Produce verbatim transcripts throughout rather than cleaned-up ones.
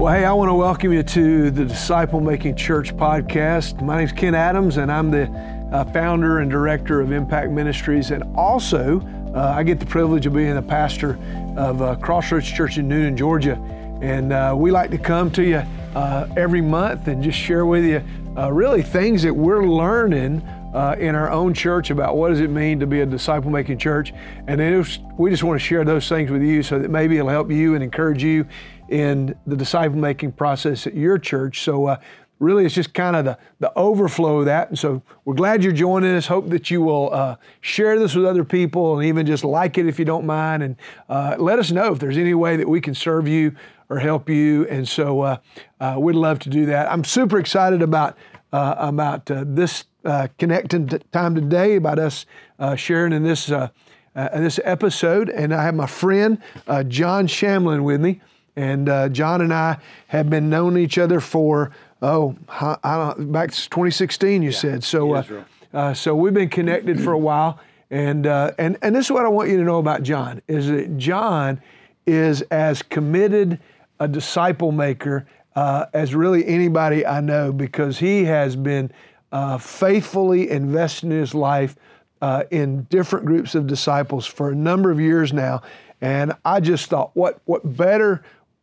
Well, hey, I want to welcome you to the Disciple Making Church podcast. My name's Ken Adams, and I'm the uh, founder and director of Impact Ministries. And also, uh, I get the privilege of being a pastor of uh, Crossroads Church in Newnan, Georgia. And uh, we like to come to you uh, every month and just share with you uh, really things that we're learning Uh, in our own church about what does it mean to be a disciple-making church. And it was, we just want to share those things with you so that maybe it'll help you and encourage you in the disciple-making process at your church. So uh, really it's just kind of the, the overflow of that. And so we're glad you're joining us. Hope that you will uh, share this with other people and even just like it if you don't mind. And uh, let us know if there's any way that we can serve you or help you. And so uh, uh, we'd love to do that. I'm super excited about, uh, about uh, this Uh, connecting t- time today, about us uh, sharing in this uh, uh, this episode. And I have my friend uh, John Shamblin with me, and uh, John and I have been knowing each other for oh I, I don't back to twenty sixteen. You yeah, said so. Uh, uh, so we've been connected for a while, and uh, and and this is what I want you to know about John is that John is as committed a disciple maker uh, as really anybody I know, because he has been Uh, faithfully investing his life uh, in different groups of disciples for a number of years now. And I just thought, what what better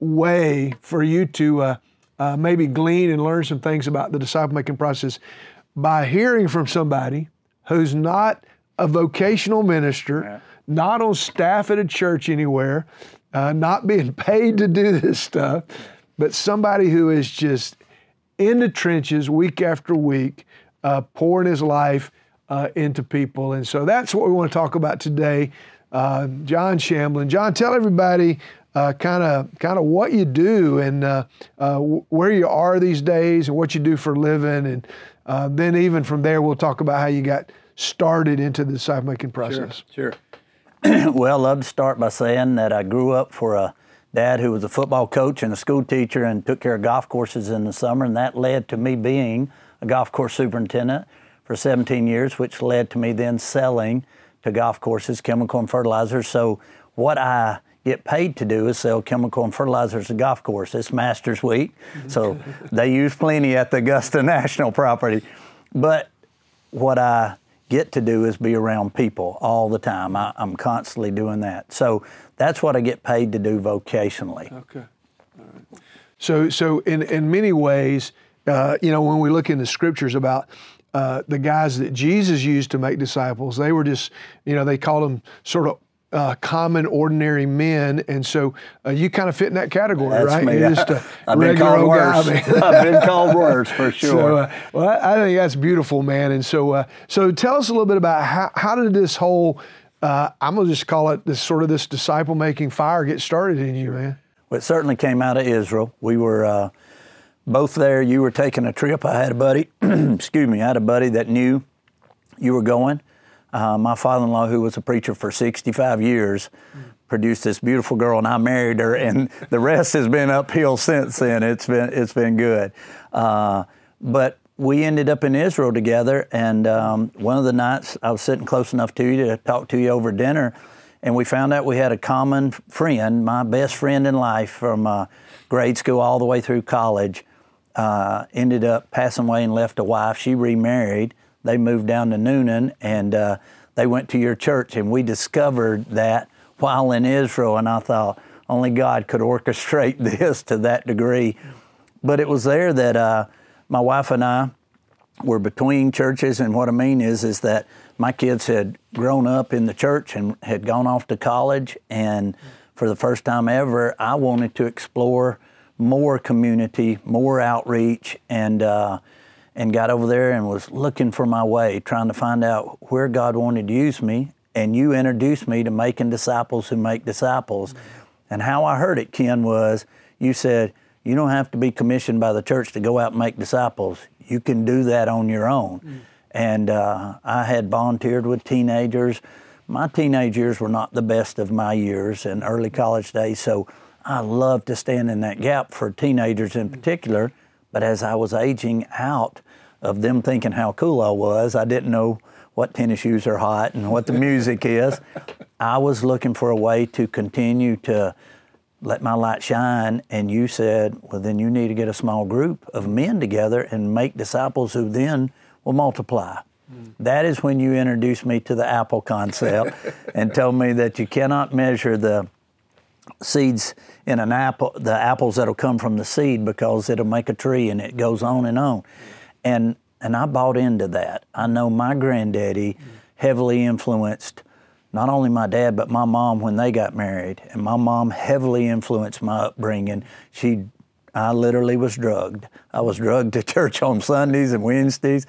way for you to uh, uh, maybe glean and learn some things about the disciple-making process by hearing from somebody who's not a vocational minister, yeah. not on staff at a church anywhere, uh, not being paid to do this stuff, but somebody who is just in the trenches week after week, uh, pouring his life uh, into people. And so that's what we want to talk about today. Uh, John Shamblin. John, tell everybody kind of kind of what you do and uh, uh, where you are these days and what you do for a living. And uh, then even from there, we'll talk about how you got started into the disciple-making process. Sure, sure. Well, I'd love to start by saying that I grew up for a dad who was a football coach and a school teacher and took care of golf courses in the summer, and that led to me being a golf course superintendent for seventeen years, which led to me then selling to golf courses chemical and fertilizers. So what I get paid to do is sell chemical and fertilizers to golf course. It's Masters Week, so they use plenty at the Augusta National property. But what I get to do is be around people all the time. I, I'm constantly doing that. So that's what I get paid to do vocationally. Okay. All right. So, so in, in many ways, uh, you know, when we look in the scriptures about uh, the guys that Jesus used to make disciples, they were just, you know, they called them sort of uh, common, ordinary men. And so uh, you kind of fit in that category, That's right? Me. You're just a I've been called worse. I've been called worse for sure. So, uh, well, I, I think that's beautiful, man. And so, uh, so tell us a little bit about how, how did this whole Uh, I'm going to just call it this sort of this disciple-making fire get started in you, man? Well, it certainly came out of Israel. We were uh, both there. You were taking a trip. I had a buddy, excuse me, I had a buddy that knew you were going. Uh, my father-in-law, who was a preacher for sixty-five years, mm. produced this beautiful girl, and I married her, and the rest has been uphill since then. It's been, it's been good. Uh, but we ended up in Israel together, and um, one of the nights I was sitting close enough to you to talk to you over dinner, and we found out we had a common friend, my best friend in life from uh, grade school all the way through college, uh, ended up passing away and left a wife. She remarried. They moved down to Newnan, and uh, they went to your church, and we discovered that while in Israel, and I thought, only God could orchestrate this to that degree. But it was there that uh, my wife and I were between churches, and what I mean is is that my kids had grown up in the church and had gone off to college, and for the first time ever, I wanted to explore more community, more outreach, and uh, and got over there and was looking for my way, trying to find out where God wanted to use me, and you introduced me to making disciples who make disciples. Mm-hmm. And how I heard it, Ken, was you said, you don't have to be commissioned by the church to go out and make disciples. You can do that on your own. Mm. And uh, I had volunteered with teenagers. My teenage years were not the best of my years and early college days, so I loved to stand in that gap for teenagers in particular. But as I was aging out of them thinking how cool I was, I didn't know what tennis shoes are hot and what the music is. I was looking for a way to continue to let my light shine, and you said, well, then you need to get a small group of men together and make disciples who then will multiply. Mm. That is when you introduced me to the apple concept and told me that you cannot measure the seeds in an apple, the apples that'll come from the seed, because it'll make a tree, and it goes on and on. And and I bought into that. I know my granddaddy heavily influenced not only my dad, but my mom when they got married. And my mom heavily influenced my upbringing. She, I literally was drugged. I was drugged to church on Sundays and Wednesdays.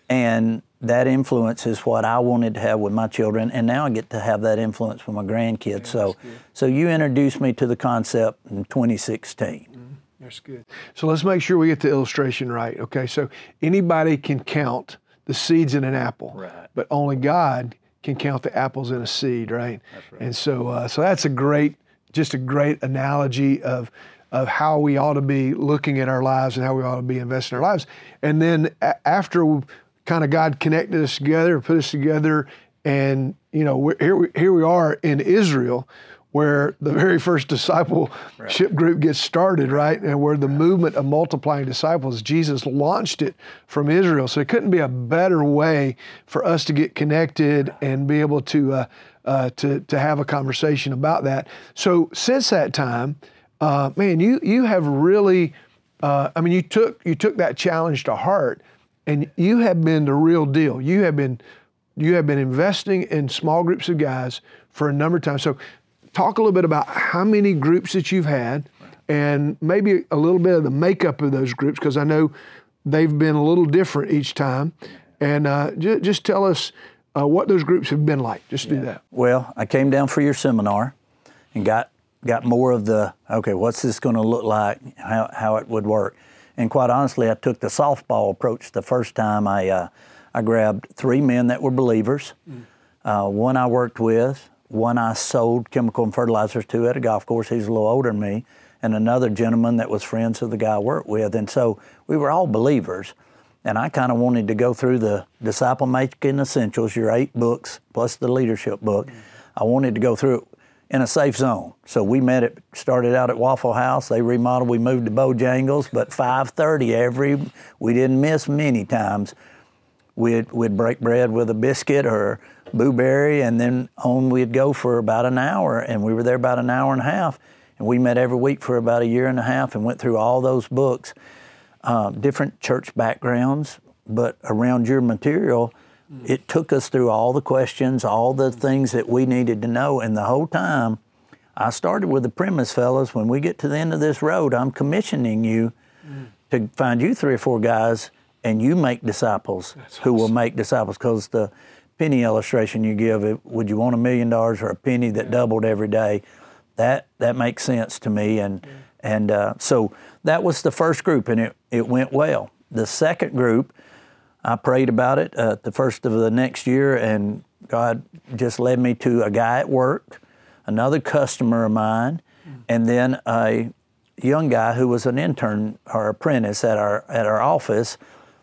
And that influence is what I wanted to have with my children. And now I get to have that influence with my grandkids. Yeah, so, so you introduced me to the concept in twenty sixteen. Mm, that's good. So let's make sure we get the illustration right. Okay, so anybody can count the seeds in an apple, right, but only God can count the apples in a seed, right? That's right. And so, uh, so that's a great, just a great analogy of of how we ought to be looking at our lives and how we ought to be investing in our lives. And then a- after kind of God connected us together, put us together, and you know, we're, here we, here we are in Israel, where the very first discipleship right. group gets started, right? And where the right. movement of multiplying disciples, Jesus launched it from Israel. So it couldn't be a better way for us to get connected and be able to uh, uh, to to have a conversation about that. So since that time, uh, man, you you have really, uh, I mean, you took you took that challenge to heart, and you have been the real deal. You have been you have been investing in small groups of guys for a number of times. So talk a little bit about how many groups that you've had, and maybe a little bit of the makeup of those groups, because I know they've been a little different each time. And uh, j- just tell us uh, what those groups have been like. Just yeah. do that. Well, I came down for your seminar and got got more of the, okay, what's this going to look like, how, how it would work. And quite honestly, I took the softball approach the first time. I, uh, I grabbed three men that were believers, mm. uh, one I worked with, one I sold chemical and fertilizers to at a golf course. He's a little older than me. And another gentleman that was friends of the guy I worked with. And so we were all believers. And I kind of wanted to go through the Disciple Making Essentials, your eight books, plus the leadership book. I wanted to go through it in a safe zone. So we met it, started out at Waffle House. They remodeled, we moved to Bojangles, but five thirty every, we didn't miss many times. We'd, we'd break bread with a biscuit or blueberry, and then on we'd go for about an hour, and we were there about an hour and a half, and we met every week for about a year and a half and went through all those books, uh, different church backgrounds, but around your material, mm. it took us through all the questions, all the things that we needed to know, and the whole time, I started with the premise, fellas, when we get to the end of this road, I'm commissioning you mm. to find you three or four guys, and you make disciples That's who awesome. Will make disciples, because the penny illustration you give, would you want a million dollars or a penny that yeah. doubled every day? That that makes sense to me. And yeah. and uh, so that was the first group, and it, it went well. The second group, I prayed about it uh, the first of the next year, and God just led me to a guy at work, another customer of mine, mm. and then a young guy who was an intern or apprentice at our at our office.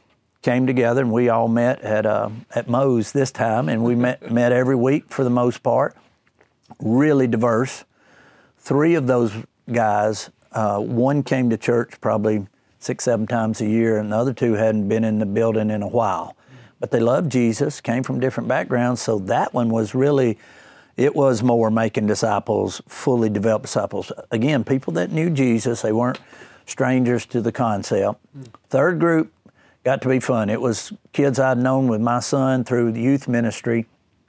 Came together, and we all met at uh, at Moe's this time, and we met met every week for the most part. Really diverse. Three of those guys, uh, one came to church probably six, seven times a year, and the other two hadn't been in the building in a while. But they loved Jesus, came from different backgrounds, so that one was really, it was more making disciples, fully developed disciples. Again, people that knew Jesus, they weren't strangers to the concept. Mm. Third group, got to be fun. It was kids I'd known with my son through the youth ministry,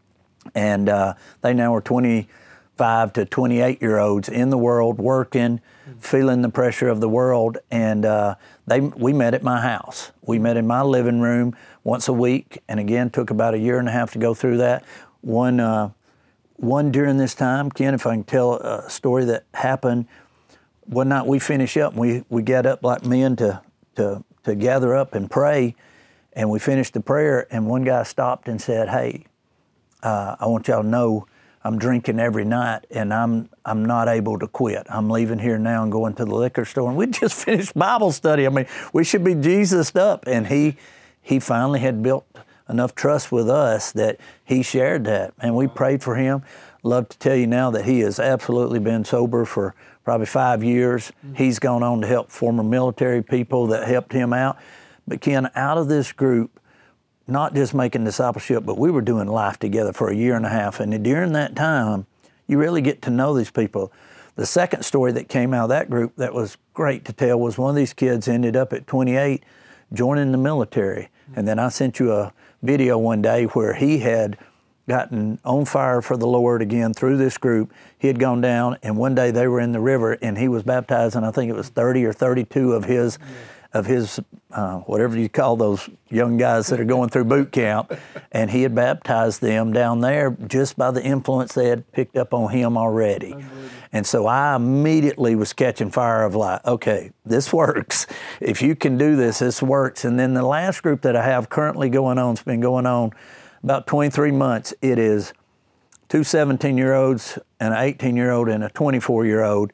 and uh, they now are twenty-five to twenty-eight-year-olds in the world, working, mm-hmm. feeling the pressure of the world, and uh, they we met at my house. We met in my living room once a week, and again, took about a year and a half to go through that. One, uh, one during this time, Ken, if I can tell a story that happened, one night we finished up, and we, we got up like men to to to gather up and pray, and we finished the prayer, and one guy stopped and said, hey, uh, I want y'all to know I'm drinking every night, and I'm I'm not able to quit. I'm leaving here now and going to the liquor store, and we just finished Bible study. I mean, we should be Jesused up, and he he finally had built enough trust with us that he shared that, and we prayed for him. Love to tell you now that he has absolutely been sober for probably five years. Mm-hmm. He's gone on to help former military people that helped him out. But Ken, out of this group, not just making discipleship, but we were doing life together for a year and a half. And during that time, you really get to know these people. The second story that came out of that group that was great to tell was one of these kids ended up at twenty-eight joining the military. And then I sent you a video one day where he had gotten on fire for the Lord again through this group. He had gone down, and one day they were in the river, and he was baptizing, I think it was thirty or thirty-two of his, of his uh, whatever you call those young guys that are going through boot camp, and he had baptized them down there just by the influence they had picked up on him already. And so I immediately was catching fire of like, okay, this works. If you can do this, this works. And then the last group that I have currently going on, it's been going on about twenty-three months. It is two seventeen-year-olds, an eighteen-year-old, and a twenty-four-year-old.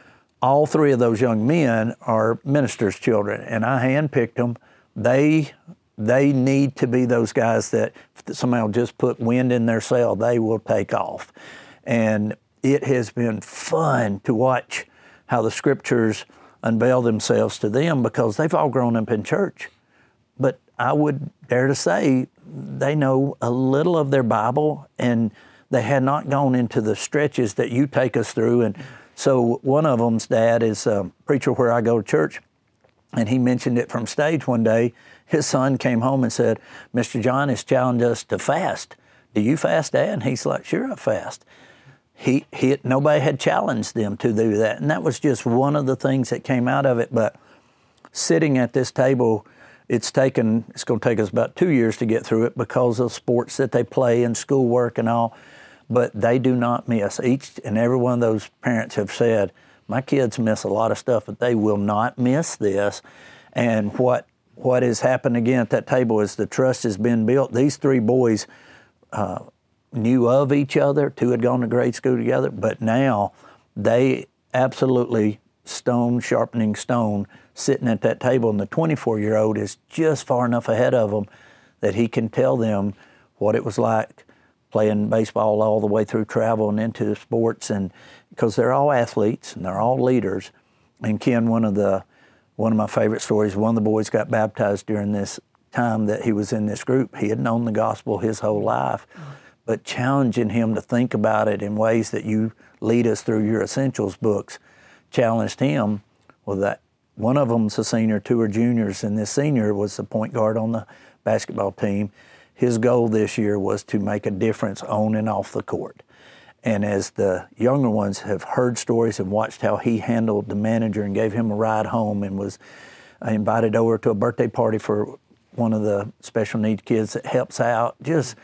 All three of those young men are ministers' children, and I handpicked them. They they need to be those guys that if somehow just put wind in their sail, they will take off. And it has been fun to watch how the scriptures unveil themselves to them because they've all grown up in church. But I would dare to say they know a little of their Bible, and they had not gone into the stretches that you take us through. And so one of them's dad is a preacher where I go to church, and he mentioned it from stage one day. His son came home and said, Mister John has challenged us to fast. Do you fast, Dad? And he's like, sure, I fast. He, he, nobody had challenged them to do that. And that was just one of the things that came out of it. But sitting at this table, it's taken, it's going to take us about two years to get through it because of sports that they play and schoolwork and all. But they do not miss. Each and every one of those parents have said, my kids miss a lot of stuff, but they will not miss this. And what what has happened again at that table is the trust has been built. These three boys uh, knew of each other. Two had gone to grade school together, but now they absolutely stone sharpening stone sitting at that table, and the twenty-four-year-old is just far enough ahead of them that he can tell them what it was like playing baseball all the way through travel and into sports, and because they're all athletes and they're all leaders. And Ken, one of the one of my favorite stories, one of the boys got baptized during this time that he was in this group. He had known the gospel his whole life, but challenging him to think about it in ways that you lead us through your Essentials books challenged him. Well, that one of them's a senior, two are juniors, and this senior was the point guard on the basketball team. His goal this year was to make a difference on and off the court. And as the younger ones have heard stories and watched how he handled the manager and gave him a ride home and was invited over to a birthday party for one of the special needs kids that helps out, just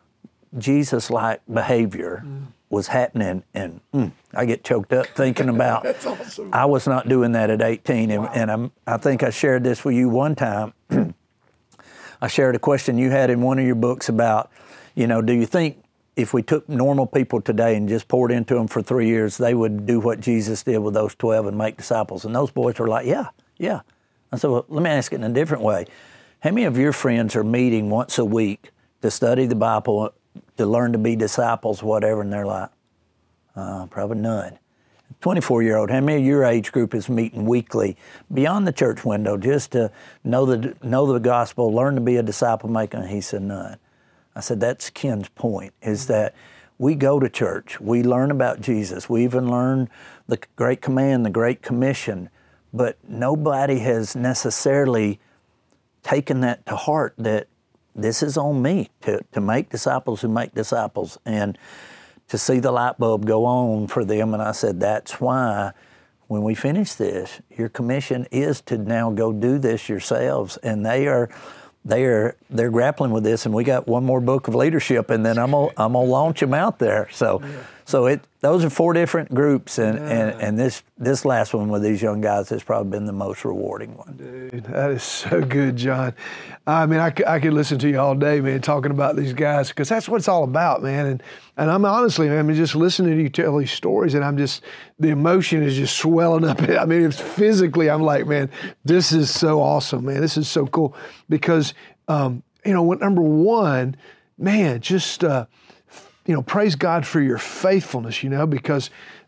Jesus-like behavior mm. was happening. And mm, I get choked up thinking about, That's awesome. I was not doing that at eighteen. And, wow. and I'm, I think I shared this with you one time. I shared a question you had in one of your books about, you know, do you think if we took normal people today and just poured into them for three years, they would do what Jesus did with those twelve and make disciples? And those boys were like, yeah, yeah. I said, well, let me ask it in a different way. How many of your friends are meeting once a week to study the Bible, to learn to be disciples, whatever? And they're like, uh, probably none. twenty-four-year-old, how many of your age group is meeting weekly beyond the church window just to know the know the gospel, learn to be a disciple maker? And he said, none. I said, that's Ken's point, is that we go to church, we learn about Jesus, we even learn the Great Command, the Great Commission, but nobody has necessarily taken that to heart that this is on me to, to make disciples who make disciples. And to see the light bulb go on for them. And I said, that's why when we finish this, your commission is to now go do this yourselves. And they are, they are, they're grappling with this. And we got one more book of leadership, and then I'm gonna, I'm gonna launch them out there. So, yeah. so it, those are four different groups, and, yeah. and, and this, this last one with these young guys has probably been the most rewarding one. Dude, that is so good, John. I mean, I, I could listen to you all day, man, talking about these guys, because that's what it's all about, man. And and I'm honestly, man, I mean, just listening to you tell these stories, and I'm just, the emotion is just swelling up. I mean, it's physically, I'm like, man, this is so awesome, man. This is so cool. Because, um, you know, number one, man, just, uh, you know, praise God for your faithfulness, you know, because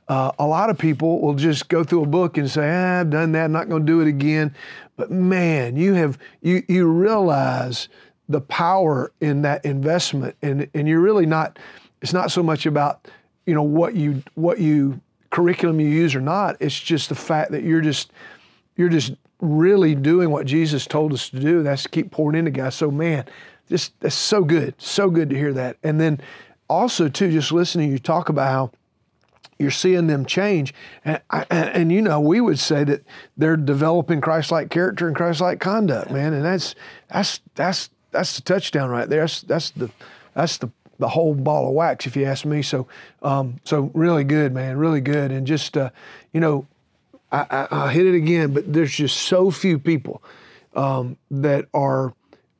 Uh, a lot of people will just go through a book and say, ah, I've done that, I'm not going to do it again. But man, you have you you realize the power in that investment, and and you're really not. It's not so much about you know what you what you curriculum you use or not. It's just the fact that you're just you're just really doing what Jesus told us to do. That's to keep pouring into guys. So man, just that's so good, so good to hear that. And then also too, just listening to you talk about how you're seeing them change. And, and, and, you know, we would say that they're developing Christ-like character and Christ-like conduct, man. And that's that's that's that's the touchdown right there. That's that's the that's the the whole ball of wax, if you ask me. So um, so really good, man, really good. And just uh, you know, I, I, I hit it again, but there's just so few people um, that are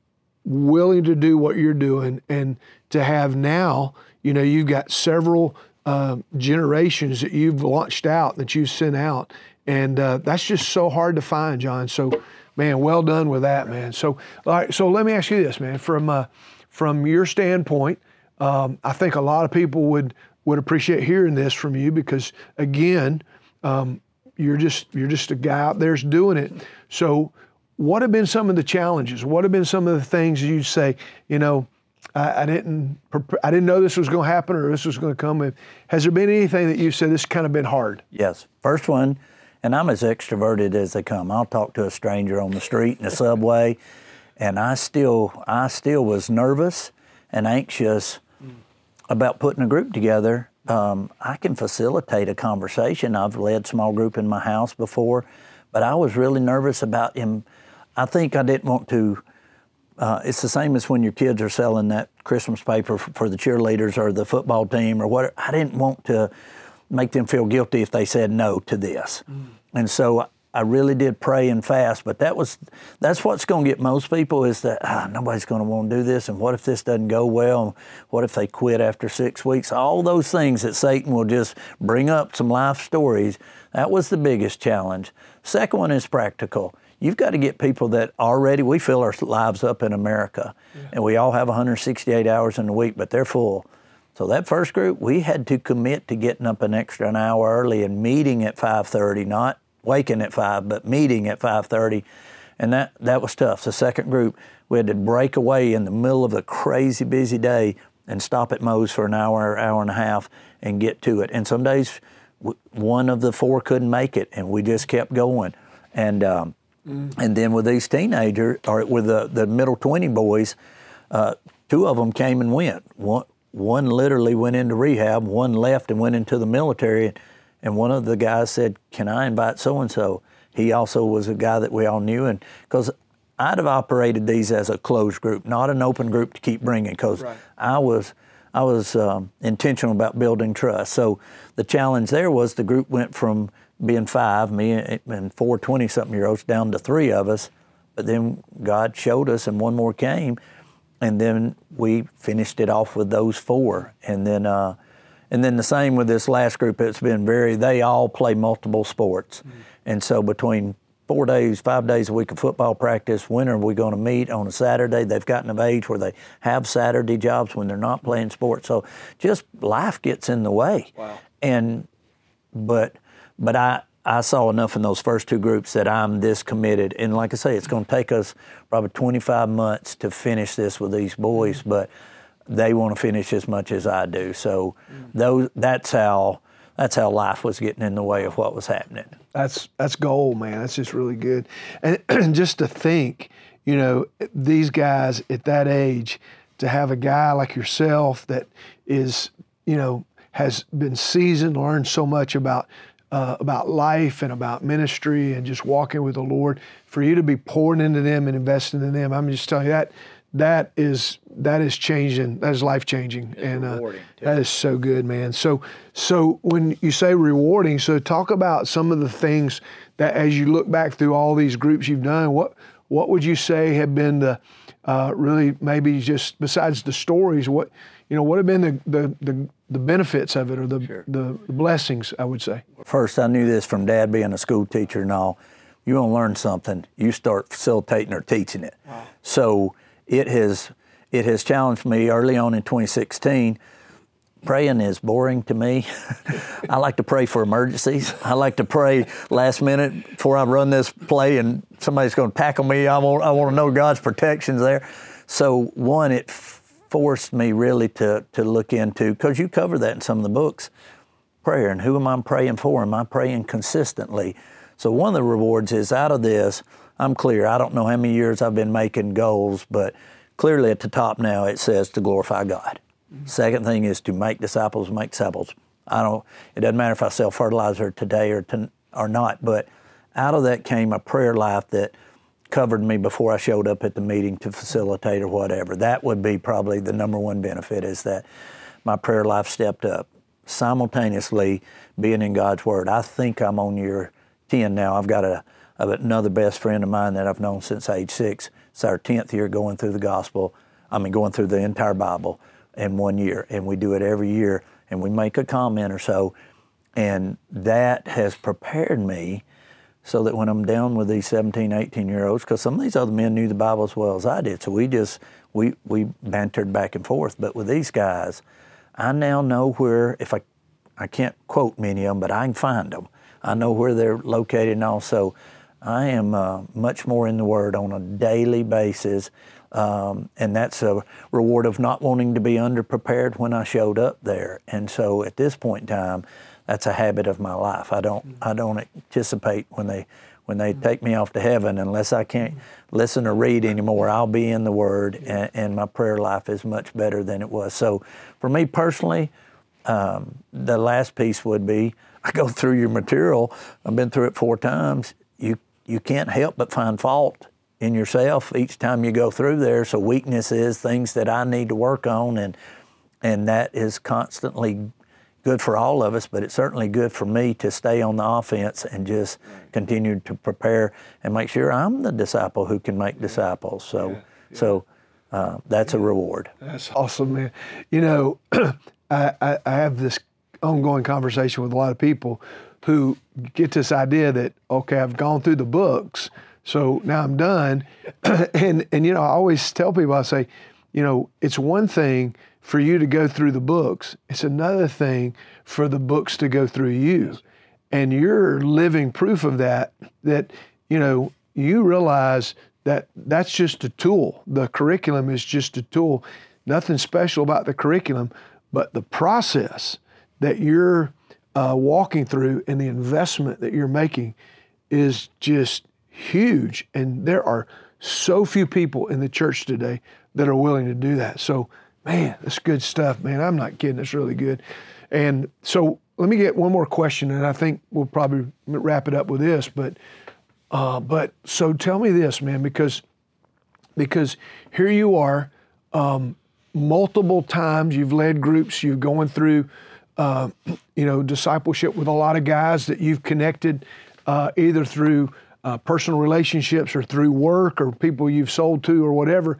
willing to do what you're doing, and to have now, you know, you've got several Uh, generations that you've launched out, that you've sent out. And uh, that's just so hard to find, John. So, man, well done with that, man. So, all right, so let me ask you this, man. From uh, from your standpoint, um, I think a lot of people would would appreciate hearing this from you, because, again, um, you're just you're just a guy out there's doing it. So, what have been some of the challenges? What have been some of the things you'd say, you know, I, I didn't. I didn't know this was going to happen, or this was going to come. Has there been anything that you said this kind of been hard? Yes. First one, and I'm as extroverted as they come. I'll talk to a stranger on the street in the subway, and I still, I still was nervous and anxious about putting a group together. Um, I can facilitate a conversation. I've led small group in my house before, but I was really nervous about him. I think I didn't want to. Uh, it's the same as when your kids are selling that Christmas paper for, for the cheerleaders or the football team or whatever. I didn't want to make them feel guilty if they said no to this. Mm. And so I really did pray and fast, but that was that's what's going to get most people, is that ah, nobody's going to want to do this, and what if this doesn't go well? What if they quit after six weeks? All those things that Satan will just bring up, some life stories. That was the biggest challenge. Second one is practical. You've got to get people that already, we fill our lives up in America, yeah. and we all have one hundred sixty-eight hours in a week, but they're full. So that first group, we had to commit to getting up an extra an hour early and meeting at five thirty, not waking at five, but meeting at five thirty, and that, that was tough. The second group, we had to break away in the middle of a crazy busy day and stop at Moe's for an hour, hour and a half, and get to it. And some days, one of the four couldn't make it, and we just kept going. And um, Mm. And then with these teenagers, or with the, the middle twenty boys, uh, two of them came and went. One, one literally went into rehab, one left and went into the military, and one of the guys said, can I invite so-and-so? He also was a guy that we all knew, and because I'd have operated these as a closed group, not an open group to keep bringing, because right. I was I was um, intentional about building trust. So the challenge there was the group went from being five, me and four twenty-something-year-olds, down to three of us. But then God showed us, and one more came, and then we finished it off with those four. And then uh, and then the same with this last group. It's been very, they all play multiple sports. Mm-hmm. And so between four days, five days a week of football practice, when are we going to meet on a Saturday? They've gotten of age where they have Saturday jobs when they're not playing sports. So just life gets in the way. Wow. And, but... But I, I saw enough in those first two groups that I'm this committed. And like I say, it's going to take us probably twenty-five months to finish this with these boys, but they want to finish as much as I do. So those, that's how that's how life was getting in the way of what was happening. That's that's gold, man. That's just really good. And, and just to think, you know, these guys at that age, to have a guy like yourself that is, you know, has been seasoned, learned so much about Uh, about life and about ministry and just walking with the Lord, for you to be pouring into them and investing in them, I'm just telling you that that is that is changing, that is life changing, it's and uh, that is so good, man. So so when you say rewarding, so talk about some of the things that, as you look back through all these groups you've done, what what would you say have been the uh, really maybe just besides the stories, what you know what have been the the, the the benefits of it, or the, sure. the the blessings, I would say? First, I knew this from Dad being a school teacher and all. You want to learn something, you start facilitating or teaching it. Wow. So it has it has challenged me early on in twenty sixteen. praying is boring to me. I like to pray for emergencies. I like to pray last minute before I run this play and somebody's going to tackle me. I want, I want to know God's protection's there. So one, it forced me really to, to look into, because you cover that in some of the books, prayer. And who am I praying for? Am I praying consistently? So one of the rewards is out of this, I'm clear. I don't know how many years I've been making goals, but clearly at the top now it says to glorify God. Mm-hmm. Second thing is to make disciples, make disciples. I don't, it doesn't matter if I sell fertilizer today or to, or not, but out of that came a prayer life that covered me before I showed up at the meeting to facilitate or whatever. That would be probably the number one benefit, is that my prayer life stepped up. Simultaneously being in God's Word. I think I'm on year ten now. I've got a, another best friend of mine that I've known since age six. It's our tenth year going through the gospel. I mean, going through the entire Bible in one year. And we do it every year. And we make a comment or so. And that has prepared me so that when I'm down with these seventeen, eighteen-year-olds, because some of these other men knew the Bible as well as I did, so we just, we, we bantered back and forth. But with these guys, I now know where, if I, I can't quote many of them, but I can find them. I know where they're located, and also I am uh, much more in the Word on a daily basis, um, and that's a reward of not wanting to be underprepared when I showed up there. And so at this point in time, that's a habit of my life. I don't, I don't anticipate when they, when they take me off to heaven, unless I can't listen or read anymore, I'll be in the Word, and, and my prayer life is much better than it was. So for me personally, um, the last piece would be, I go through your material. I've been through it four times. You you can't help but find fault in yourself each time you go through there. So weaknesses, things that I need to work on, and and that is constantly good for all of us, but it's certainly good for me to stay on the offense and just right. continue to prepare and make sure I'm the disciple who can make yeah. disciples. So, yeah. Yeah. so uh, that's yeah. a reward. That's awesome, man. You know, I, I, I have this ongoing conversation with a lot of people who get this idea that, okay, I've gone through the books, so now I'm done. and, and, you know, I always tell people, I say, you know, it's one thing for you to go through the books. It's another thing for the books to go through you. And you're living proof of that, that, you know, you realize that that's just a tool. The curriculum is just a tool. Nothing special about the curriculum, but the process that you're uh, walking through and the investment that you're making is just huge. And there are so few people in the church today that are willing to do that. So, man, that's good stuff, man. I'm not kidding. It's really good. And so let me get one more question, and I think we'll probably wrap it up with this. But, uh, but so tell me this, man, because because here you are, um, multiple times you've led groups, you're going through, uh, you know, discipleship with a lot of guys that you've connected, uh, either through uh, personal relationships or through work or people you've sold to or whatever.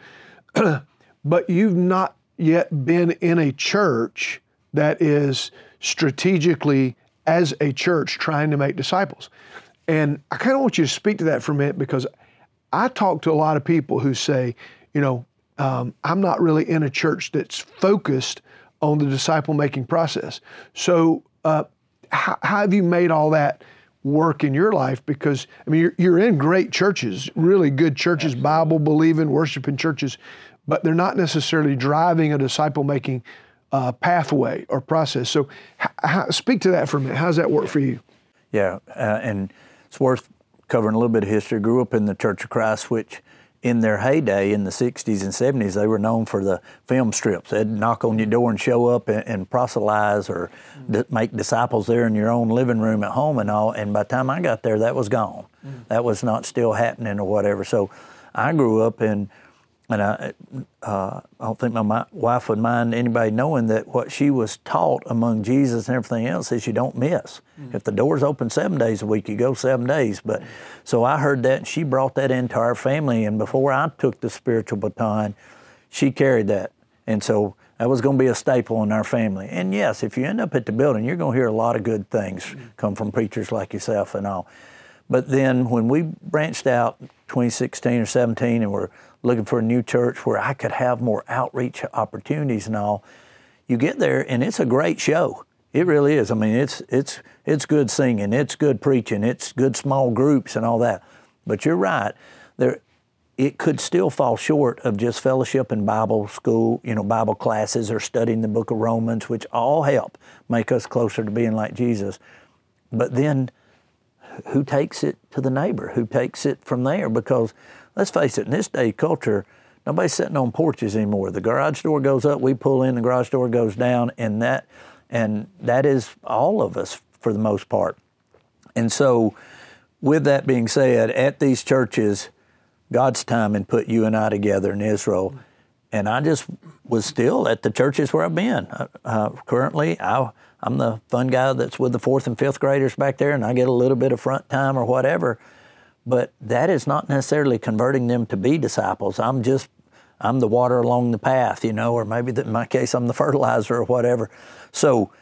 But you've not yet been in a church that is strategically, as a church, trying to make disciples. And I kind of want you to speak to that for a minute, because I talk to a lot of people who say, you know, um, I'm not really in a church that's focused on the disciple-making process. So uh, how, how have you made all that work in your life? Because, I mean, you're, you're in great churches, really good churches, Bible-believing, worshiping churches, but they're not necessarily driving a disciple-making uh, pathway or process. So h- speak to that for a minute. How does that work for you? Yeah, uh, and it's worth covering a little bit of history. Grew up in the Church of Christ, which in their heyday in the sixties and seventies, they were known for the film strips. They'd knock on your door and show up and, and proselytize or mm-hmm. d- make disciples there in your own living room at home and all. And by the time I got there, that was gone. Mm-hmm. That was not still happening or whatever. So I grew up in, and I, uh, I don't think my, my wife would mind anybody knowing that what she was taught among Jesus and everything else is you don't miss. Mm-hmm. If the door's open seven days a week, you go seven days. But so I heard that, and she brought that into our family. And before I took the spiritual baton, she carried that. And so that was going to be a staple in our family. And yes, if you end up at the building, you're going to hear a lot of good things mm-hmm. come from preachers like yourself and all. But then when we branched out twenty sixteen or seventeen and we're looking for a new church where I could have more outreach opportunities and all, you get there and it's a great show. It really is. I mean, it's it's it's good singing, it's good preaching, it's good small groups and all that. But you're right. There, it could still fall short of just fellowship and Bible school, you know, Bible classes or studying the book of Romans, which all help make us closer to being like Jesus. But then who takes it to the neighbor? Who takes it from there? Because let's face it, in this day culture, nobody's sitting on porches anymore. The garage door goes up, we pull in, the garage door goes down, and that and that is all of us for the most part. And so with that being said, at these churches, God's timing put you and I together in Israel, and I just was still at the churches where I've been. Uh, currently, I, I'm the fun guy that's with the fourth and fifth graders back there, and I get a little bit of front time or whatever, but that is not necessarily converting them to be disciples. I'm just, I'm the water along the path, you know, or maybe in my case, I'm the fertilizer or whatever. So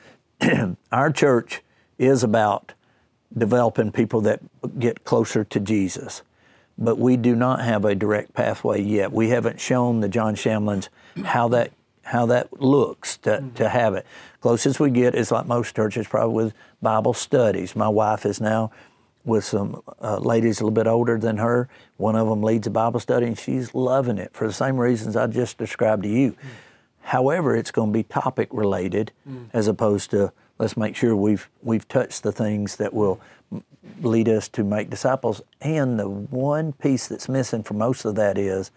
our church is about developing people that get closer to Jesus. But we do not have a direct pathway yet. We haven't shown the John Shamlins how that how that looks to, mm-hmm. to have it. Closest we get is like most churches, probably with Bible studies. My wife is now with some uh, ladies a little bit older than her. One of them leads a Bible study, and she's loving it for the same reasons I just described to you. Mm-hmm. However, it's going to be topic related mm-hmm. as opposed to let's make sure we've we've touched the things that will lead us to make disciples. And the one piece that's missing for most of that is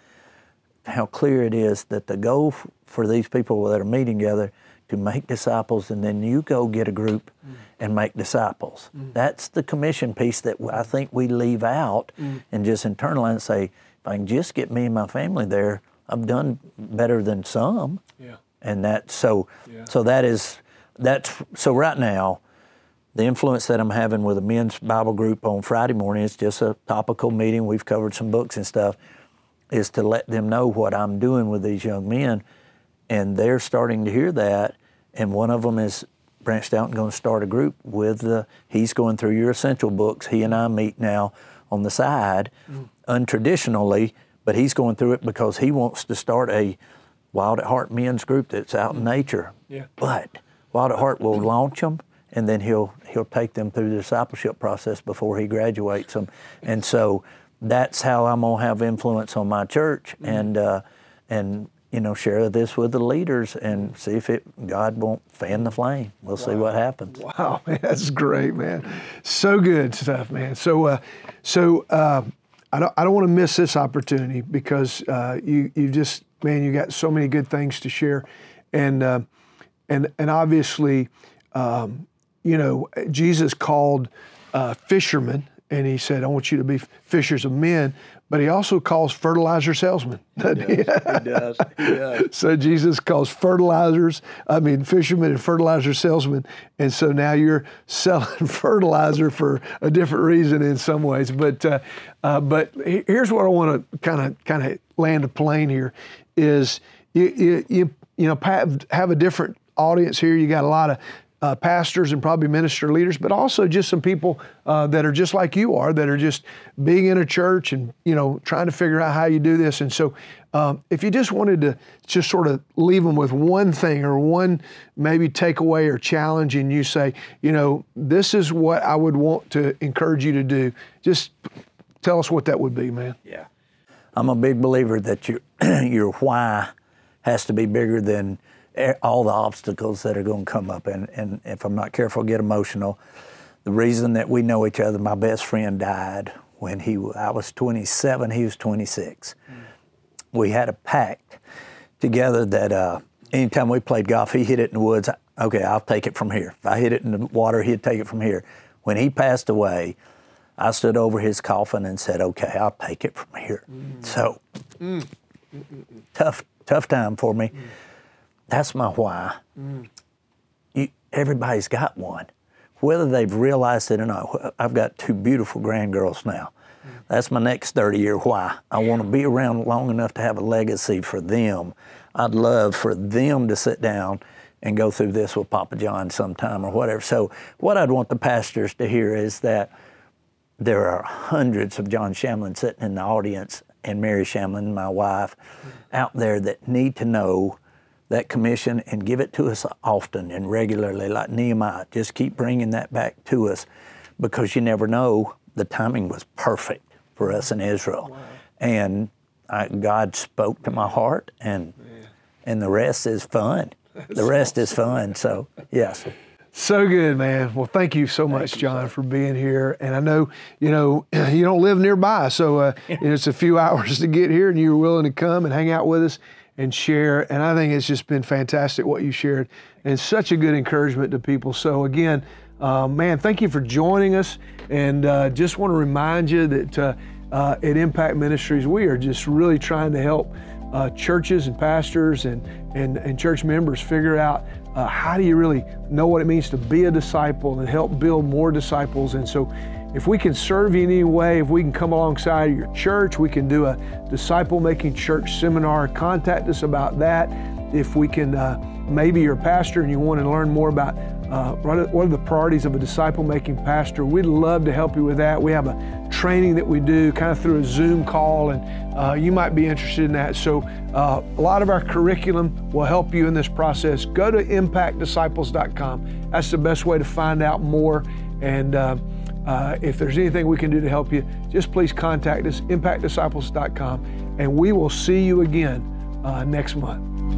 how clear it is that the goal f- for these people that are meeting together to make disciples, and then you go get a group mm. and make disciples. Mm. That's the commission piece that I think we leave out mm. and just internalize and say, if I can just get me and my family there, I've done better than some. Yeah. And that, so, yeah. so that is, that's, so right now, the influence that I'm having with a men's Bible group on Friday morning, it's just a topical meeting, we've covered some books and stuff, is to let them know what I'm doing with these young men. And they're starting to hear that. And one of them is branched out and going to start a group with the, he's going through your essential books. He and I meet now on the side, mm. untraditionally, but he's going through it because he wants to start a Wild at Heart men's group that's out mm. in nature. Yeah. But Wild at Heart will launch them, and then he'll he'll take them through the discipleship process before he graduates them. And so that's how I'm gonna have influence on my church, mm-hmm. and uh, and you know share this with the leaders and see if it God won't fan the flame. We'll wow. see what happens. Wow, man, that's great, man. So good stuff, man. So uh, so uh, I don't I don't want to miss this opportunity because uh, you you just man you got so many good things to share, and uh, and and obviously. Um, You know, Jesus called uh, fishermen, and he said, I want you to be fishers of men, but he also calls fertilizer salesmen. He does, he does, he does. So Jesus calls fertilizers, I mean, fishermen and fertilizer salesmen, and so now you're selling fertilizer for a different reason in some ways. But uh, uh, but here's what I want to kind of kind of land a plane here, is you, you, you, you know, have, have a different audience here. You got a lot of Uh, pastors and probably minister leaders, but also just some people uh, that are just like you are, that are just being in a church and, you know, trying to figure out how you do this. And so um, if you just wanted to just sort of leave them with one thing or one maybe takeaway or challenge, and you say, you know, this is what I would want to encourage you to do, just tell us what that would be, man. Yeah. I'm a big believer that your, your why has to be bigger than all the obstacles that are going to come up. And, and if I'm not careful, get emotional. The reason that we know each other, my best friend died when he I was twenty-seven, he was twenty-six. Mm. We had a pact together that uh, anytime we played golf, he hit it in the woods, okay, I'll take it from here. If I hit it in the water, he'd take it from here. When he passed away, I stood over his coffin and said, okay, I'll take it from here. Mm. So, mm. tough, tough time for me. Mm. That's my why. Mm. You, everybody's got one. Whether they've realized it or not, I've got two beautiful grandgirls now. Mm. That's my next thirty-year why. I want to be around long enough to have a legacy for them. I'd love for them to sit down and go through this with Papa John sometime or whatever. So what I'd want the pastors to hear is that there are hundreds of John Shamlin sitting in the audience, and Mary Shamlin, my wife, mm. out there that need to know that commission and give it to us often and regularly, like Nehemiah. Just keep bringing that back to us, because you never know. The timing was perfect for us in Israel. Wow. And I, God spoke to my heart, and yeah. and the rest is fun. That's the rest awesome. is fun, so yes. So good, man. Well, thank you so much, thank John, you, for being here. And I know, you know, you don't live nearby, so uh, you know, it's a few hours to get here, and you were willing to come and hang out with us and share. And I think it's just been fantastic what you shared, and such a good encouragement to people. So again, uh, man, thank you for joining us. And uh, just want to remind you that uh, uh, at Impact Ministries, we are just really trying to help uh, churches and pastors and, and, and church members figure out Uh, how do you really know what it means to be a disciple and help build more disciples. And so if we can serve you in any way, if we can come alongside your church, we can do a disciple-making church seminar. Contact us about that. If we can, uh, maybe you're a pastor and you want to learn more about uh, what, are, what are the priorities of a disciple-making pastor, we'd love to help you with that. We have a training that we do kind of through a Zoom call, and uh, you might be interested in that. So uh, a lot of our curriculum will help you in this process. Go to impact disciples dot com. That's the best way to find out more. And uh, uh, if there's anything we can do to help you, just please contact us, impact disciples dot com, and we will see you again uh, next month.